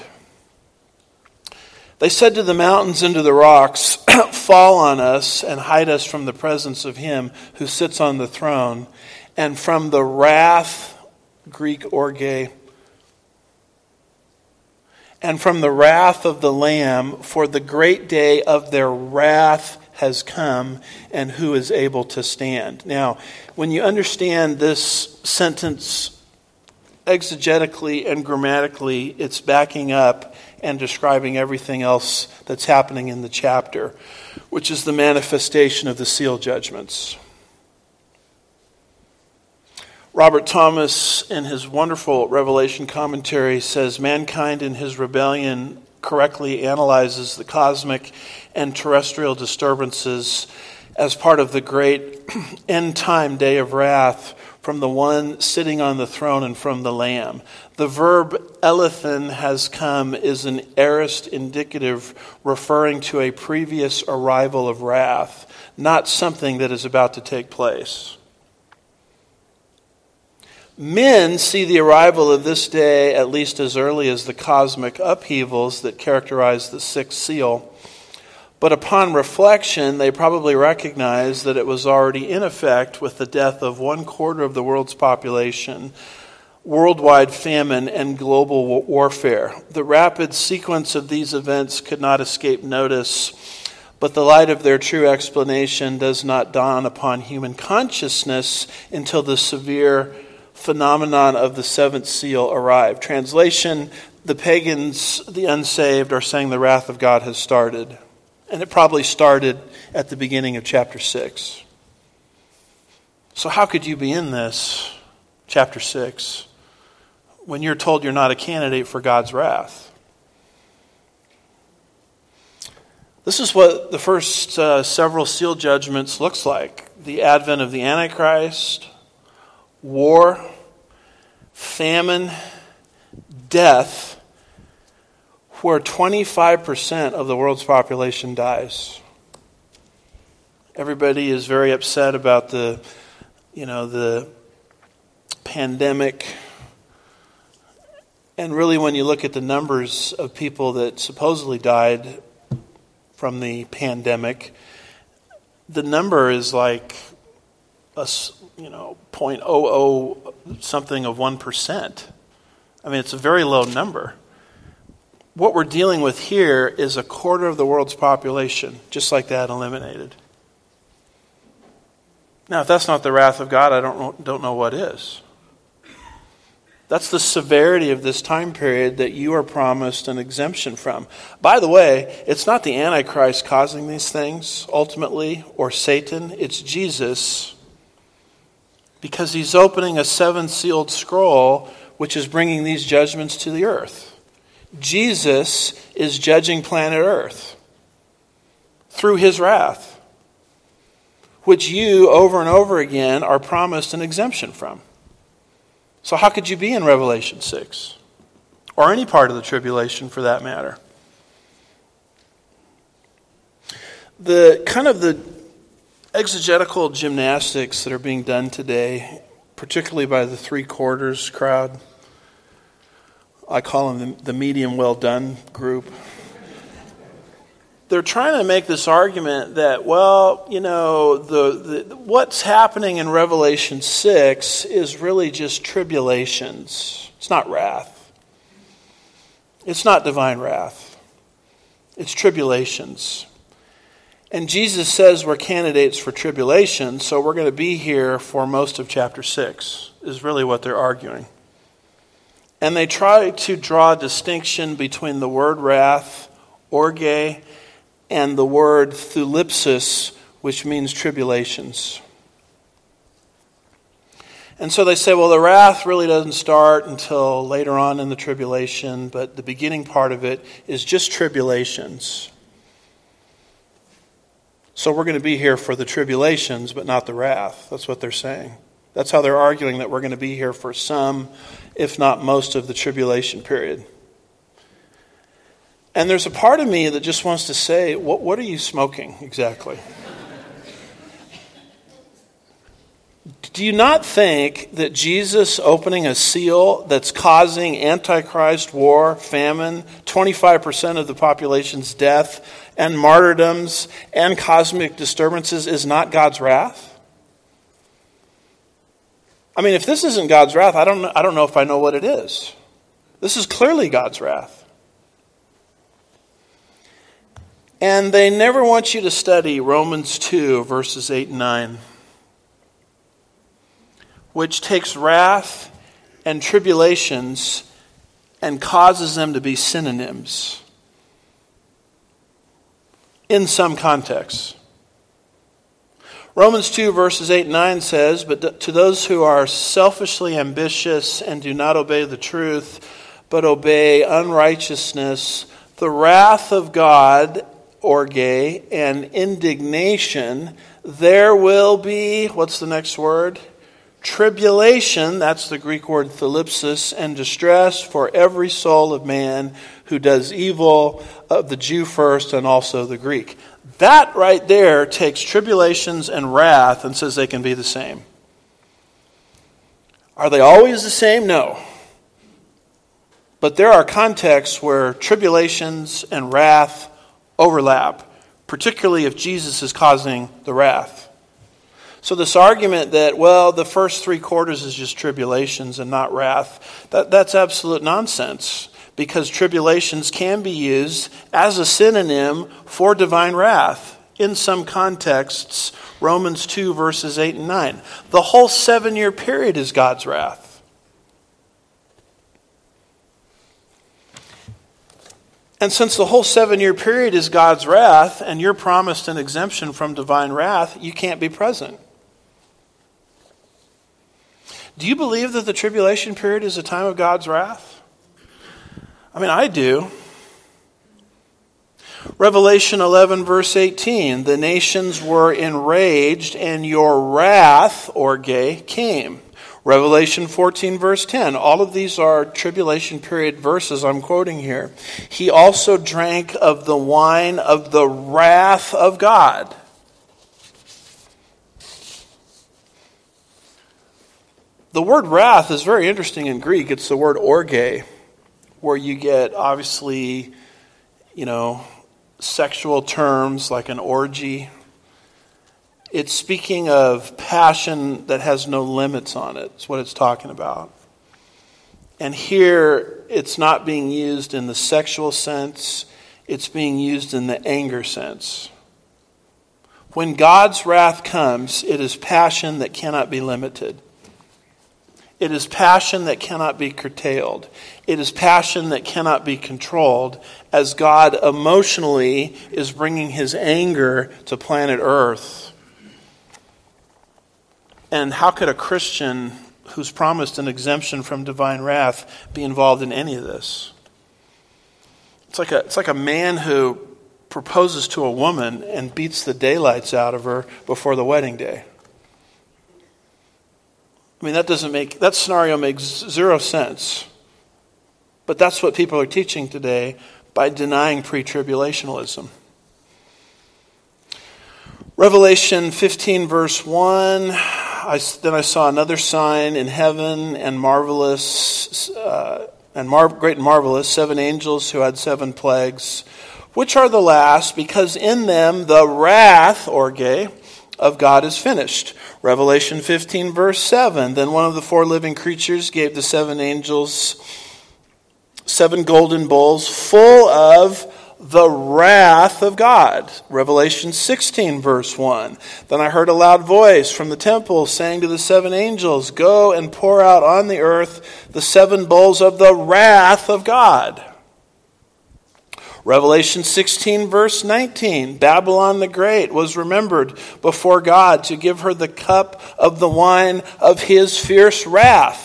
They said to the mountains and to the rocks, fall on us and hide us from the presence of him who sits on the throne and from the wrath, Greek orge, and from the wrath of the Lamb, for the great day of their wrath has come, and who is able to stand? Now, when you understand this sentence exegetically and grammatically, it's backing up and describing everything else that's happening in the chapter, which is the manifestation of the seal judgments. Robert Thomas, in his wonderful Revelation commentary, says mankind in his rebellion correctly analyzes the cosmic and terrestrial disturbances as part of the great end-time day of wrath from the one sitting on the throne and from the Lamb. The verb elethen has come is an aorist indicative referring to a previous arrival of wrath, not something that is about to take place. Men see the arrival of this day at least as early as the cosmic upheavals that characterize the sixth seal. But upon reflection, they probably recognize that it was already in effect with the death of one quarter of the world's population, worldwide famine, and global warfare. The rapid sequence of these events could not escape notice, but the light of their true explanation does not dawn upon human consciousness until the severe phenomenon of the seventh seal arrived. Translation, the pagans, the unsaved, are saying the wrath of God has started. And it probably started at the beginning of chapter six. So how could you be in this, chapter six, when you're told you're not a candidate for God's wrath? This is what the first uh, several seal judgments looks like. The advent of the Antichrist, war, famine, death, where twenty-five percent of the world's population dies. Everybody is very upset about the, you know, the pandemic. And really, when you look at the numbers of people that supposedly died from the pandemic, the number is like a, you know, point oh oh something of one percent. I mean, it's a very low number. What we're dealing with here is a quarter of the world's population, just like that, eliminated. Now, if that's not the wrath of God, I don't know, don't know what is. That's the severity of this time period that you are promised an exemption from. By the way, it's not the Antichrist causing these things, ultimately, or Satan. It's Jesus, because he's opening a seven-sealed scroll, which is bringing these judgments to the earth. Jesus is judging planet Earth through his wrath, which you, over and over again, are promised an exemption from. So how could you be in Revelation six? Or any part of the tribulation for that matter? The kind of the exegetical gymnastics that are being done today, particularly by the three-quarters crowd, I call them the medium well done group. They're trying to make this argument that, well, you know, the, the what's happening in Revelation six is really just tribulations. It's not wrath. It's not divine wrath. It's tribulations. And Jesus says we're candidates for tribulation, so we're going to be here for most of chapter six, is really what they're arguing. And they try to draw a distinction between the word wrath, orge, and the word thlipsis, which means tribulations. And so they say, well, the wrath really doesn't start until later on in the tribulation, but the beginning part of it is just tribulations. So we're going to be here for the tribulations, but not the wrath. That's what they're saying. That's how they're arguing that we're going to be here for some, if not most, of the tribulation period. And there's a part of me that just wants to say, what, what are you smoking exactly? Do you not think that Jesus opening a seal that's causing Antichrist, war, famine, twenty-five percent of the population's death, and martyrdoms, and cosmic disturbances is not God's wrath? I mean, if this isn't God's wrath, I don't know, I don't know if I know what it is. This is clearly God's wrath. And they never want you to study Romans two, verses eight and nine, which takes wrath and tribulations and causes them to be synonyms in some contexts. Romans two, verses eight and nine says, but to those who are selfishly ambitious and do not obey the truth, but obey unrighteousness, the wrath of God, orge, and indignation, there will be, what's the next word? Tribulation, that's the Greek word thlipsis, and distress for every soul of man who does evil, of the Jew first and also the Greek. That right there takes tribulations and wrath and says they can be the same. Are they always the same? No. But there are contexts where tribulations and wrath overlap, particularly if Jesus is causing the wrath. So this argument that, well, the first three quarters is just tribulations and not wrath, that, that's absolute nonsense, because tribulations can be used as a synonym for divine wrath in some contexts. Romans two, verses eight and nine. The whole seven-year period is God's wrath. And since the whole seven-year period is God's wrath, and you're promised an exemption from divine wrath, you can't be present. Do you believe that the tribulation period is a time of God's wrath? I mean, I do. Revelation eleven, verse eighteen, the nations were enraged, and your wrath, orge, came. Revelation fourteen, verse ten. All of these are tribulation period verses I'm quoting here. He also drank of the wine of the wrath of God. The word wrath is very interesting in Greek. It's the word orge, where you get, obviously, you know, sexual terms like an orgy. It's speaking of passion that has no limits on it. That's what it's talking about. And here, it's not being used in the sexual sense. It's being used in the anger sense. When God's wrath comes, it is passion that cannot be limited. It is passion that cannot be curtailed. It is passion that cannot be controlled, as God emotionally is bringing his anger to planet Earth. And how could a Christian who's promised an exemption from divine wrath be involved in any of this? It's like a, it's like a man who proposes to a woman and beats the daylights out of her before the wedding day. I mean, that doesn't make, that scenario makes zero sense. But that's what people are teaching today by denying pre-tribulationalism. Revelation fifteen verse one, I, then I saw another sign in heaven, and marvelous, uh, and mar- great and marvelous, seven angels who had seven plagues, which are the last, because in them the wrath, orge, of God is finished. Revelation fifteen verse seven, then one of the four living creatures gave the seven angels seven golden bowls full of the wrath of God. Revelation sixteen verse one, then I heard a loud voice from the temple saying to the seven angels, go and pour out on the earth the seven bowls of the wrath of God. Revelation sixteen verse nineteen, Babylon the Great was remembered before God to give her the cup of the wine of his fierce wrath.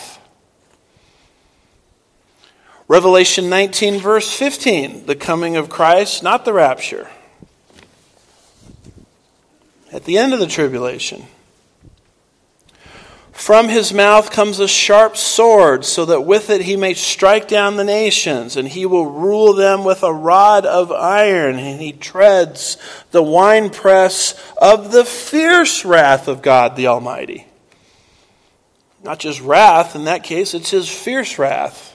Revelation nineteen verse fifteen, the coming of Christ, not the rapture. At the end of the tribulation. From his mouth comes a sharp sword, so that with it he may strike down the nations, and he will rule them with a rod of iron, and he treads the winepress of the fierce wrath of God the Almighty. Not just wrath, in that case, it's his fierce wrath.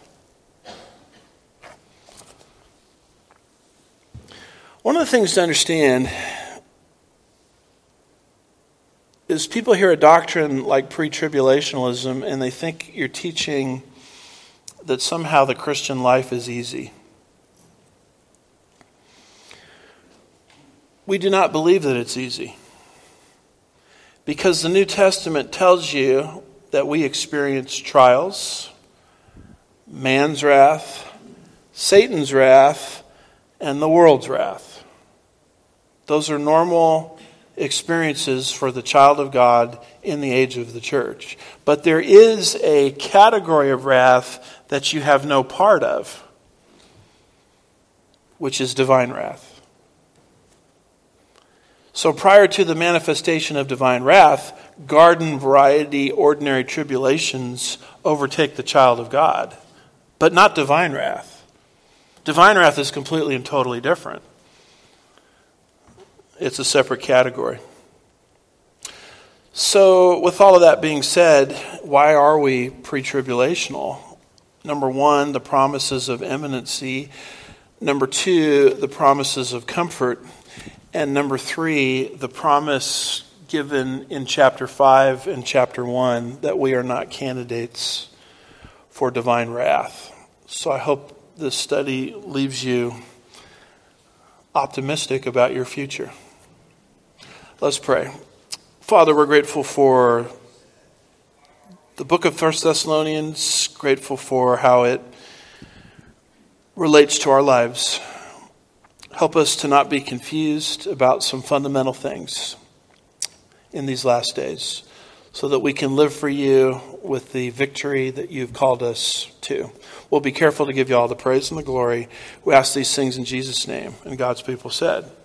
One of the things to understand is people hear a doctrine like pre-tribulationalism and they think you're teaching that somehow the Christian life is easy. We do not believe that it's easy, because the New Testament tells you that we experience trials, man's wrath, Satan's wrath, and the world's wrath. Those are normal experiences for the child of God in the age of the church. But there is a category of wrath that you have no part of, which is divine wrath. So prior to the manifestation of divine wrath, garden variety ordinary tribulations overtake the child of God, but not divine wrath. Divine wrath is completely and totally different. It's a separate category. So with all of that being said, why are we pre-tribulational? Number one, the promises of imminency. Number two, the promises of comfort. And number three, the promise given in chapter five and chapter one that we are not candidates for divine wrath. So I hope this study leaves you optimistic about your future. Let's pray. Father, we're grateful for the book of First Thessalonians, grateful for how it relates to our lives. Help us to not be confused about some fundamental things in these last days, so that we can live for you with the victory that you've called us to. We'll be careful to give you all the praise and the glory. We ask these things in Jesus' name. And God's people said,